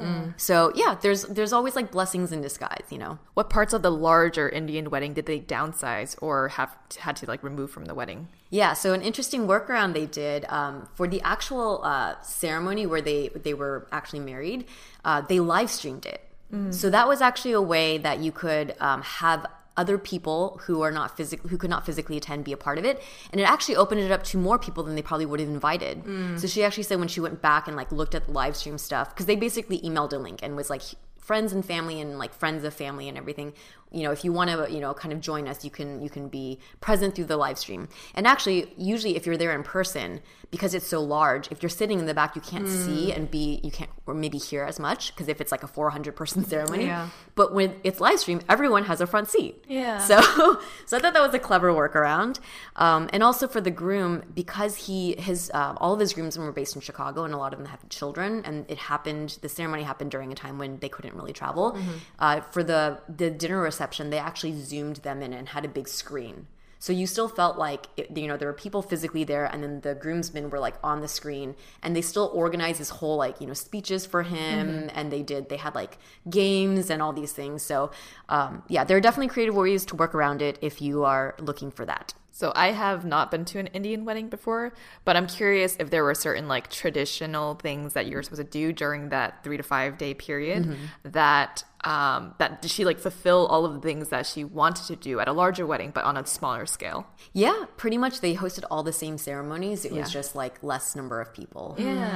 So there's always like blessings in disguise, What parts of the larger Indian wedding did they downsize or had to like remove from the wedding? Yeah, so an interesting workaround they did for the actual ceremony where they were actually married, they live streamed it. So that was actually a way that you could have other people who could not physically attend be a part of it, and it actually opened it up to more people than they probably would have invited. So she actually said when she went back and like looked at the live stream stuff, because they basically emailed a link and was like, friends and family and like friends of family and everything, if you want to kind of join us, you can be present through the live stream. And actually, usually if you're there in person, because it's so large, if you're sitting in the back, you can't see and you can't, or maybe hear as much, because if it's like a 400 person ceremony. But when it's live stream, everyone has a front seat. So I thought that was a clever workaround. And also for the groom, because all of his groomsmen were based in Chicago, and a lot of them had children, and the ceremony happened during a time when they couldn't really travel. For the dinner reception, they actually zoomed them in and had a big screen. So you still felt like, there were people physically there, and then the groomsmen were like on the screen, and they still organized this whole like, speeches for him, and they had like games and all these things. So there are definitely creative ways to work around it if you are looking for that. So I have not been to an Indian wedding before, but I'm curious if there were certain like traditional things that you were supposed to do during that 3 to 5 day period that did she like fulfill all of the things that she wanted to do at a larger wedding, but on a smaller scale? Yeah, pretty much. They hosted all the same ceremonies. It was just like less number of people.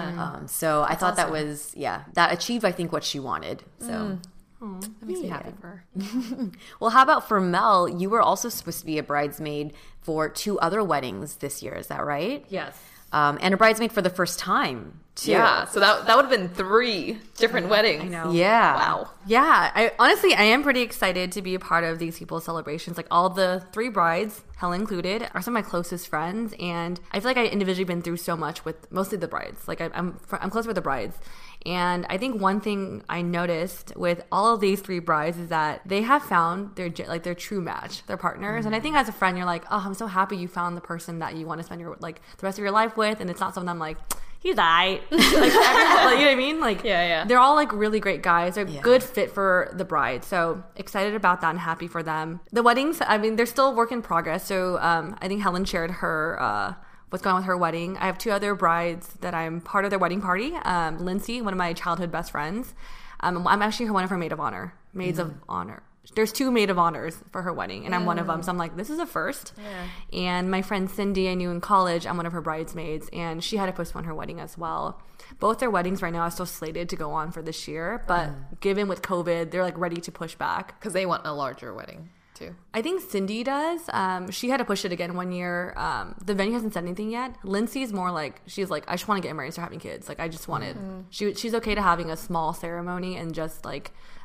So I thought that was, that achieved, I think, what she wanted. So. That makes me happy for her. Well, how about for Mel? You were also supposed to be a bridesmaid for 2 other weddings this year. Is that right? Yes. And a bridesmaid for the first time, too. Yeah, so that would have been 3 different weddings. I know. Yeah. Wow. Yeah, I am pretty excited to be a part of these people's celebrations. Like all the 3 brides, Helen included, are some of my closest friends, and I feel like I individually been through so much with mostly the brides. Like I'm close with the brides. And I think one thing I noticed with all of these 3 brides is that they have found their true match, their partners. And I think as a friend, you're like, oh, I'm so happy you found the person that you want to spend the rest of your life with. And it's not someone I'm like, he's aight. You know what I mean? They're all like really great guys. They're a good fit for the bride. So excited about that and happy for them. The weddings, they're still work in progress. So I think Helen shared her what's going on with her wedding. I have 2 other brides that I'm part of their wedding party. Lindsay, one of my childhood best friends. I'm actually one of her maids of honor. There's 2 maid of honors for her wedding, and I'm one of them. So I'm like, this is a first. And my friend Cindy, I knew in college, I'm one of her bridesmaids, and she had to postpone her wedding as well. Both their weddings right now are still slated to go on for this year, but given with COVID, they're like ready to push back. Because they want a larger wedding. Too. I think Cindy does. She had to push it again one year. The venue hasn't said anything yet. Lindsay's more like, she's like, I just want to get married and start having kids. Like, I just wanted, she's okay to having a small ceremony and just like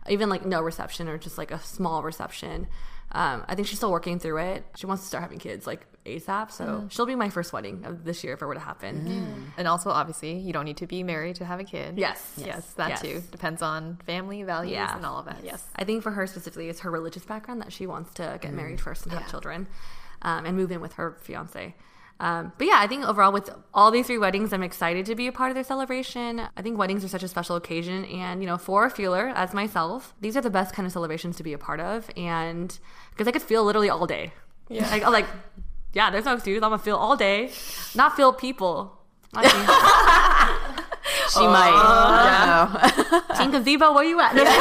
even like no reception or just like a small reception. I think she's still working through it. She wants to start having kids like ASAP. So she'll be my first wedding of this year if it were to happen. And also, obviously, you don't need to be married to have a kid. Yes. That too. Depends on family values and all of that. Yes. I think for her specifically, it's her religious background that she wants to get married first and have children and move in with her fiance. But yeah, I think overall with all these 3 weddings, I'm excited to be a part of their celebration. I think weddings are such a special occasion. And, you know, for a feeler as myself, these are the best kind of celebrations to be a part of. And because I could feel literally all day. Yeah. I'm like, yeah, there's no excuse. I'm going to feel all day, not feel people. Not She might. Team Gazebo, where you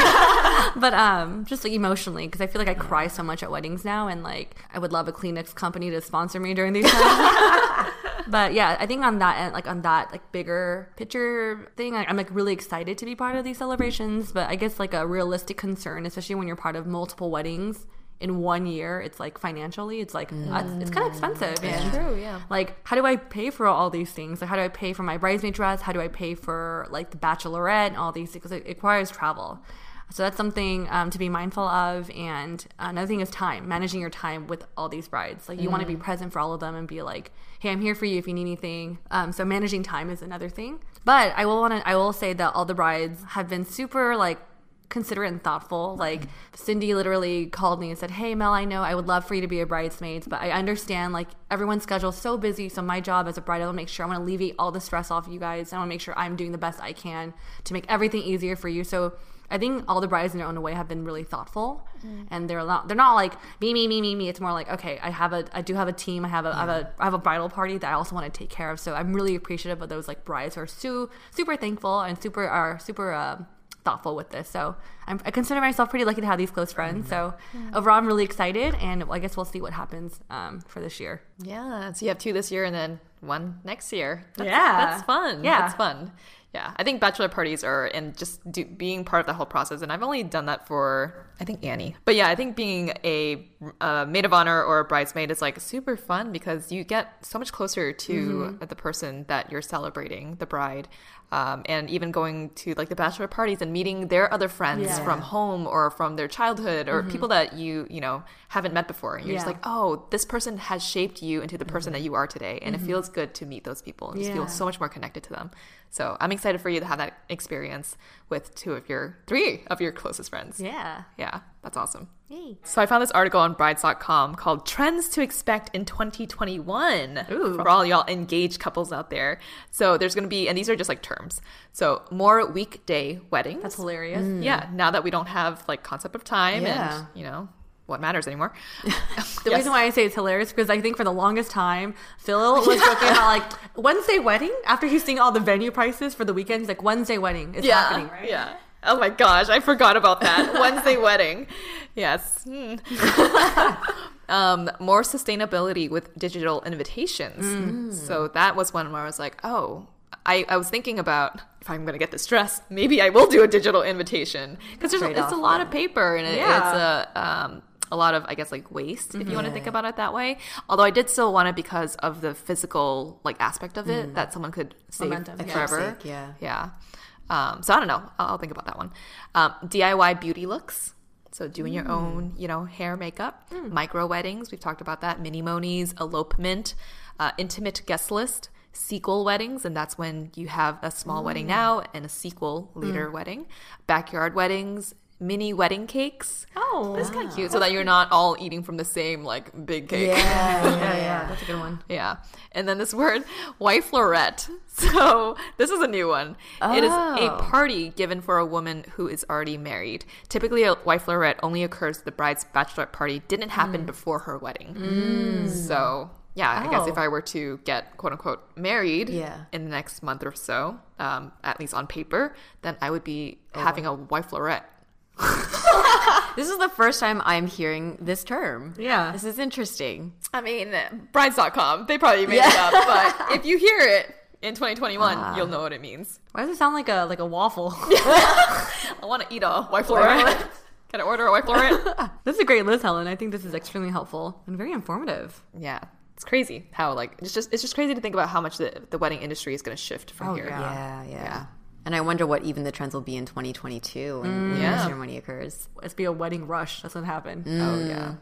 at? But just like emotionally, because I feel like I cry so much at weddings now, and like I would love a Kleenex company to sponsor me during these times. But yeah, I think on that end, like on that like bigger picture thing, I'm like really excited to be part of these celebrations. But I guess like a realistic concern, especially when you're part of multiple weddings in 1 year, it's like financially, it's like it's kind of expensive. It's true, yeah. Like, how do I pay for all these things? Like, how do I pay for my bridesmaid dress? How do I pay for like the bachelorette and all these things? Because it requires travel. So that's something to be mindful of. And another thing is time, managing your time with all these brides. Like, you want to be present for all of them and be like, hey, I'm here for you if you need anything. So managing time is another thing. But I will say that all the brides have been super like considerate and thoughtful. Like Cindy literally called me and said, hey Mel, I know I would love for you to be a bridesmaid, but I understand like everyone's schedule is so busy, so my job as a bride, I want to make sure I want to alleviate all the stress off you guys. I want to make sure I'm doing the best I can to make everything easier for you. So I think all the brides in their own way have been really thoughtful, and they're not like me. It's more like, okay, I do have a team. I have a bridal party that I also want to take care of. So I'm really appreciative of those like brides who are super thankful and super thoughtful with this. So I consider myself pretty lucky to have these close friends. So overall, I'm really excited, and I guess we'll see what happens for this year. Yeah. So you have 2 this year and then 1 next year. That's fun. Yeah. That's fun. Yeah, I think bachelor parties are, and just being part of the whole process, and I've only done that for, I think, Annie. But yeah, I think being a maid of honor or a bridesmaid is like super fun because you get so much closer to the person that you're celebrating, the bride. And even going to like the bachelor parties and meeting their other friends from home or from their childhood or people that you know haven't met before, and you're just like, oh, this person has shaped you into the person that you are today, and it feels good to meet those people and just feel so much more connected to them. So I'm excited for you to have that experience with 3 of your closest friends. Yeah, that's awesome. Yay. So I found this article on brides.com called Trends to Expect in 2021 for all y'all engaged couples out there. So there's going to be, and these are just like terms. So more weekday weddings. That's hilarious. Yeah. Now that we don't have like concept of time and, you know, what matters anymore. The reason why I say it's hilarious because I think for the longest time, Phil was joking about like Wednesday wedding after he's seeing all the venue prices for the weekend. He's like, Wednesday wedding is happening, right? Yeah. Oh my gosh, I forgot about that. Wednesday wedding. Yes. More sustainability with digital invitations. So that was one where I was like, oh, I was thinking about if I'm going to get this dress, maybe I will do a digital invitation because it's a lot of paper and it's a lot of, I guess, like waste if you want to think about it that way. Although I did still want it because of the physical like aspect of it that someone could save forever. Yeah. So I don't know. I'll think about that one. DIY beauty looks. So doing your own, you know, hair, makeup, micro weddings. We've talked about that. Mini monies, elopement, intimate guest list, sequel weddings. And that's when you have a small wedding now and a sequel later wedding. Backyard weddings, mini wedding cakes. Oh, that's kind of cute. So that you're not all eating from the same like big cake. Yeah. That's a good one. Yeah. And then this word, wife'lorette. So this is a new one. It is a party given for a woman who is already married. Typically, a wife'lorette only occurs if the bride's bachelorette party didn't happen before her wedding. So yeah, I guess if I were to get quote unquote married in the next month or so, at least on paper, then I would be having a wife'lorette. This is the first time I'm hearing this term. Yeah. This is interesting. I mean, brides.com, they probably made it up, but if you hear it in 2021, you'll know what it means. Why does it sound like a waffle? I want to eat a wife'lorette. Can I order a wife'lorette? This is a great list, Helen. I think this is extremely helpful and very informative. Yeah. It's crazy how like it's just crazy to think about how much the wedding industry is going to shift from here. Yeah. And I wonder what even the trends will be in 2022 when the ceremony occurs. It's be a wedding rush. That's what happened. Oh, yeah.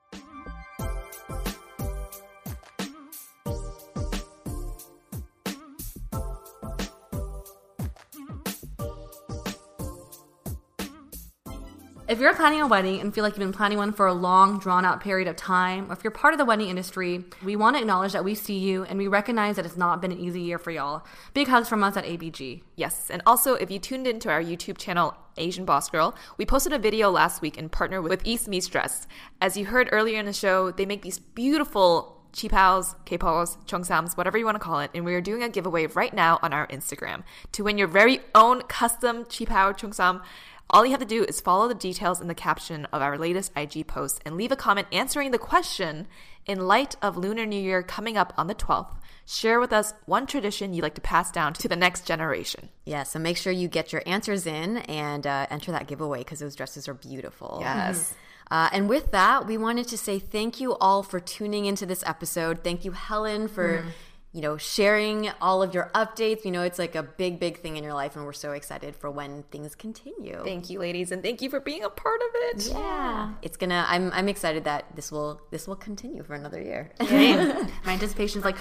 If you're planning a wedding and feel like you've been planning one for a long, drawn-out period of time, or if you're part of the wedding industry, we want to acknowledge that we see you and we recognize that it's not been an easy year for y'all. Big hugs from us at ABG. Yes, and also if you tuned into our YouTube channel, Asian Boss Girl, we posted a video last week in partner with East Meets Dress. As you heard earlier in the show, they make these beautiful chipaos, keipaos, cheongsams, whatever you want to call it, and we are doing a giveaway right now on our Instagram. To win your very own custom chipao cheongsam, all you have to do is follow the details in the caption of our latest IG post and leave a comment answering the question, in light of Lunar New Year coming up on the 12th, share with us one tradition you'd like to pass down to the next generation. Yeah, so make sure you get your answers in and enter that giveaway because those dresses are beautiful. Yes. And with that, we wanted to say thank you all for tuning into this episode. Thank you, Helen, for sharing all of your updates. It's like a big, big thing in your life, and we're so excited for when things continue. Thank you, ladies, and thank you for being a part of it. Yeah, it's gonna. I'm excited that this will continue for another year. My anticipation's like,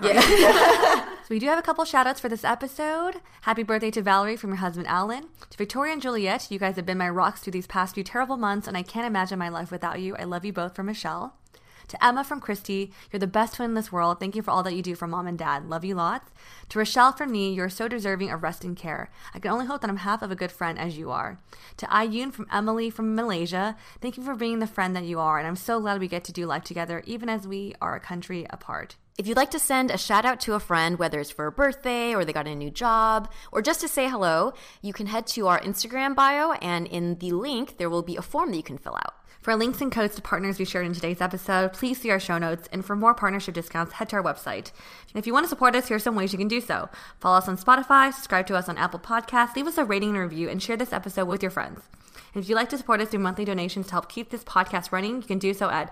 So we do have a couple shout outs for this episode. Happy birthday to Valerie from your husband Alan. To Victoria and Juliet, you guys have been my rocks through these past few terrible months, and I can't imagine my life without you. I love you both. From Michelle. To Emma from Christy, you're the best twin in this world. Thank you for all that you do for mom and dad. Love you lots. To Rochelle from me, you're so deserving of rest and care. I can only hope that I'm half of a good friend as you are. To Ayun from Emily from Malaysia, thank you for being the friend that you are, and I'm so glad we get to do life together even as we are a country apart. If you'd like to send a shout out to a friend, whether it's for a birthday or they got a new job or just to say hello, you can head to our Instagram bio, and in the link, there will be a form that you can fill out. For links and codes to partners we shared in today's episode, please see our show notes. And for more partnership discounts, head to our website. And if you want to support us, here's some ways you can do so. Follow us on Spotify, subscribe to us on Apple Podcasts, leave us a rating and review, and share this episode with your friends. And if you'd like to support us through monthly donations to help keep this podcast running, you can do so at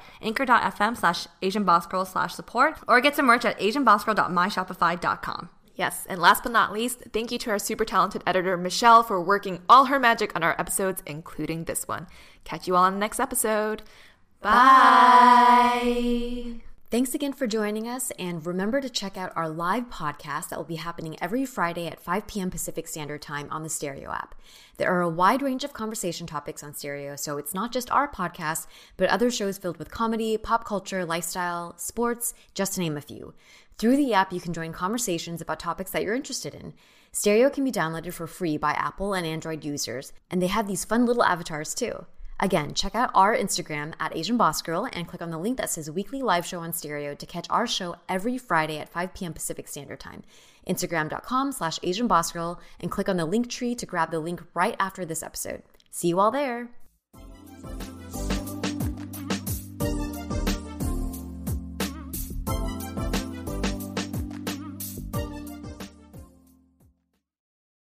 anchor.fm/AsianBossGirl/support or get some merch at asianbossgirl.myshopify.com. Yes, and last but not least, thank you to our super talented editor, Michelle, for working all her magic on our episodes, including this one. Catch you all on the next episode. Bye! Thanks again for joining us, and remember to check out our live podcast that will be happening every Friday at 5 p.m. Pacific Standard Time on the Stereo app. There are a wide range of conversation topics on Stereo, so it's not just our podcast, but other shows filled with comedy, pop culture, lifestyle, sports, just to name a few. Through the app, you can join conversations about topics that you're interested in. Stereo can be downloaded for free by Apple and Android users, and they have these fun little avatars too. Again, check out our Instagram at Asian Boss Girl and click on the link that says Weekly Live Show on Stereo to catch our show every Friday at 5 p.m. Pacific Standard Time. Instagram.com/Asian Boss Girl and click on the link tree to grab the link right after this episode. See you all there.